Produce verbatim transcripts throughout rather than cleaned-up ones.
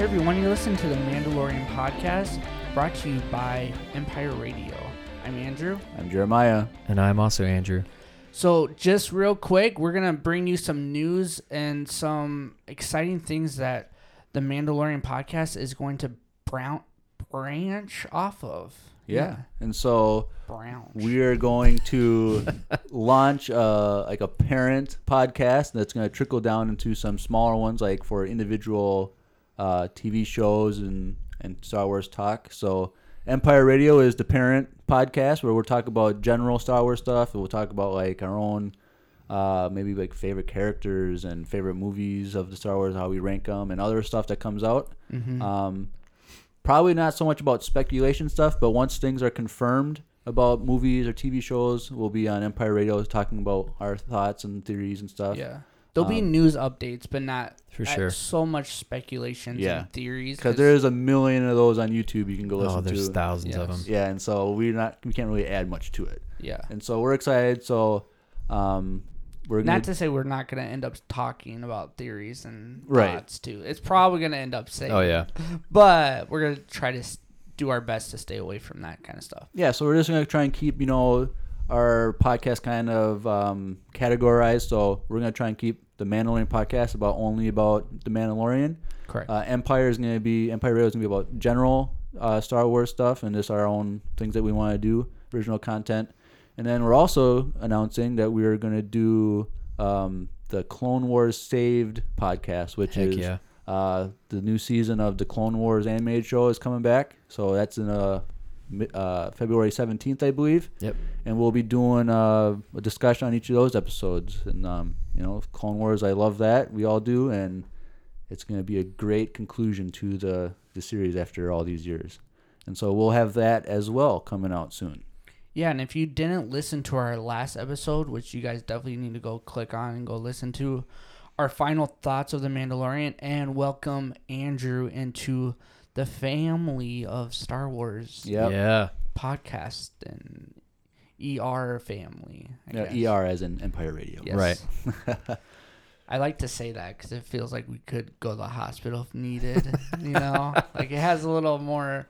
Hey everyone, you're listening to the Mandalorian podcast, brought to you by Empire Radio. I'm Andrew. I'm Jeremiah. And I'm also Andrew. So just real quick, we're going to bring you some news and some exciting things that the Mandalorian podcast is going to brown, branch off of. Yeah. yeah. And so branch. we are going to launch uh, like a parent podcast that's going to trickle down into some smaller ones, like for individual uh, T V shows and, and Star Wars talk. So Empire Radio is the parent podcast where we'll talk about general Star Wars stuff. And we'll talk about like our own uh, maybe like favorite characters and favorite movies of the Star Wars, how we rank them, and other stuff that comes out. Mm-hmm. Um, probably not so much about speculation stuff, but once things are confirmed about movies or T V shows, we'll be on Empire Radio talking about our thoughts and theories and stuff. Yeah. There'll Um, be news updates, but not For at sure. so much speculations Yeah. and theories. Because there's a million of those on YouTube you can go listen Oh, there's to. thousands of Yes. them. Yeah, and so we're not we can't really add much to it. Yeah. And so we're excited. So um, we're gonna Not to say we're not going to end up talking about theories and Right. thoughts too. It's probably going to end up saying. Oh, yeah. But we're going to try to s- do our best to stay away from that kind of stuff. yeah. So we're just gonna try and keep you know our podcast kind of um, categorized. So we're gonna try and keep the Mandalorian podcast about only about the Mandalorian. Correct. Uh, Empire is going to be Empire Radio is going to be about general uh, Star Wars stuff and just our own things that we want to do, original content. And then we're also announcing that we are going to do um, the Clone Wars Saved podcast, which Heck is yeah. uh, the new season of the Clone Wars animated show is coming back. So that's in uh, mi- uh, February seventeenth, I believe. Yep. And we'll be doing uh, a discussion on each of those episodes. And, um, you know, Clone Wars, I love that. We all do. And it's going to be a great conclusion to the, the series after all these years. And so we'll have that as well coming out soon. Yeah, and if you didn't listen to our last episode, which you guys definitely need to go click on and go listen to, our final thoughts of The Mandalorian, and welcome Andrew into the family of Star Wars Yep. Yeah. podcast and E R family. I Yeah, guess. E R as in Empire Radio. Yes. Right. I like to say that because it feels like we could go to the hospital if needed. You know, like it has a little more.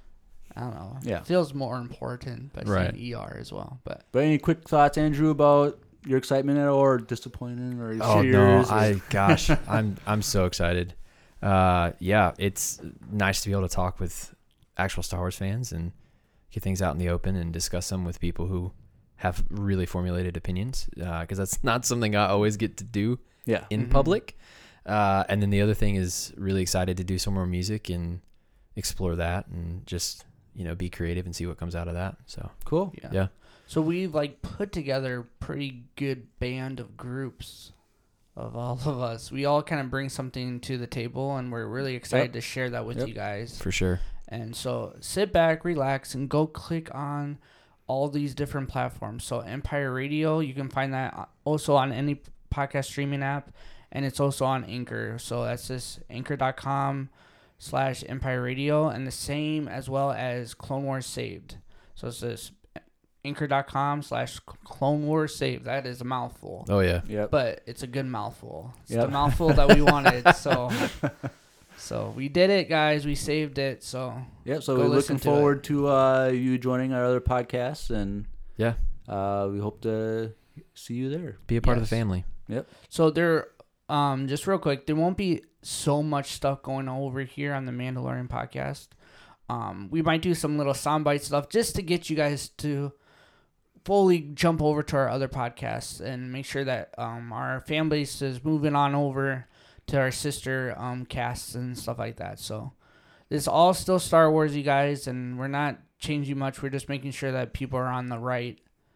I don't know. Yeah. It feels more important by Right. saying E R as well. But But any quick thoughts, Andrew, about your excitement at all, or disappointing, or Oh cheers? no! or- I gosh, I'm I'm so excited. Uh, yeah, it's nice to be able to talk with actual Star Wars fans and get things out in the open and discuss them with people who have really formulated opinions. Because that's not something I always get to do yeah. in Mhm. public. Uh, and then the other thing is really excited to do some more music and explore that and just you know be creative and see what comes out of that. So Cool. yeah. yeah, So we've like put together a pretty good band of groups of all of us. We all kind of bring something to the table, and we're really excited Yep. to share that with Yep. you guys. for sure. And so sit back, relax, and go click on all these different platforms. So Empire Radio, you can find that also on any podcast streaming app, and it's also on Anchor. So that's just anchor.com slash Empire Radio, and the same as well as Clone Wars Saved. So it's this anchor.com slash Clone Wars Saved. That is a mouthful. Oh yeah. Yep. But it's a good mouthful. It's Yep. the mouthful that we wanted. So so we did it, guys. We saved it. So Yeah, so Go we're listen looking to forward to uh, you joining our other podcasts, and Yeah. uh, we hope to see you there. Be a part of Yes. the family. so there um just real quick, there won't be so much stuff going on over here on the Mandalorian podcast. Um we might do some little soundbite stuff just to get you guys to fully jump over to our other podcasts and make sure that um our fan base is moving on over to our sister um casts and stuff like that. So this is all still Star Wars, you guys, and we're not changing much. We're just making sure that people are on the right.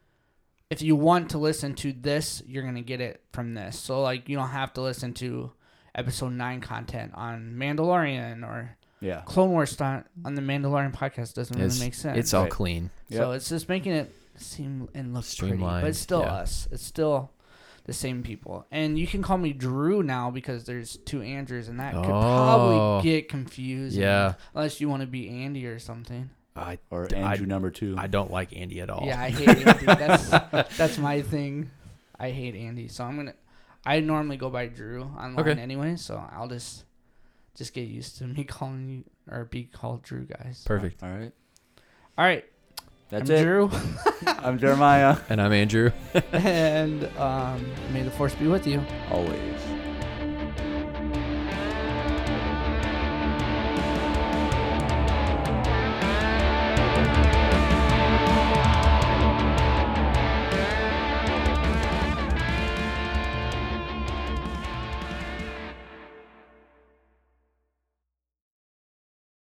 If you want to listen to this, you're going to get it from this. So, like, you don't have to listen to episode nine content on Mandalorian or Yeah. Clone Wars st- on the Mandalorian podcast. Doesn't It's, really make sense. it's all Right. clean. So, it's just making it seem and look pretty. But Streamlined, it's still yeah. us. It's still the same people. And you can call me Drew now because there's two Andrews, and that could Oh. probably get confusing. Yeah. Unless you want to be Andy or something. I Or I- Andrew number two. I don't like Andy at all. Yeah, I hate Andy. That's that's my thing. I hate Andy, so I'm gonna. I normally go by Drew online Okay. anyway, so I'll just just get used to me calling you or be called Drew, guys. Perfect. All right. All right. That's I'm it. Drew. I'm Jeremiah. And I'm Andrew. And um, may the force be with you. Always.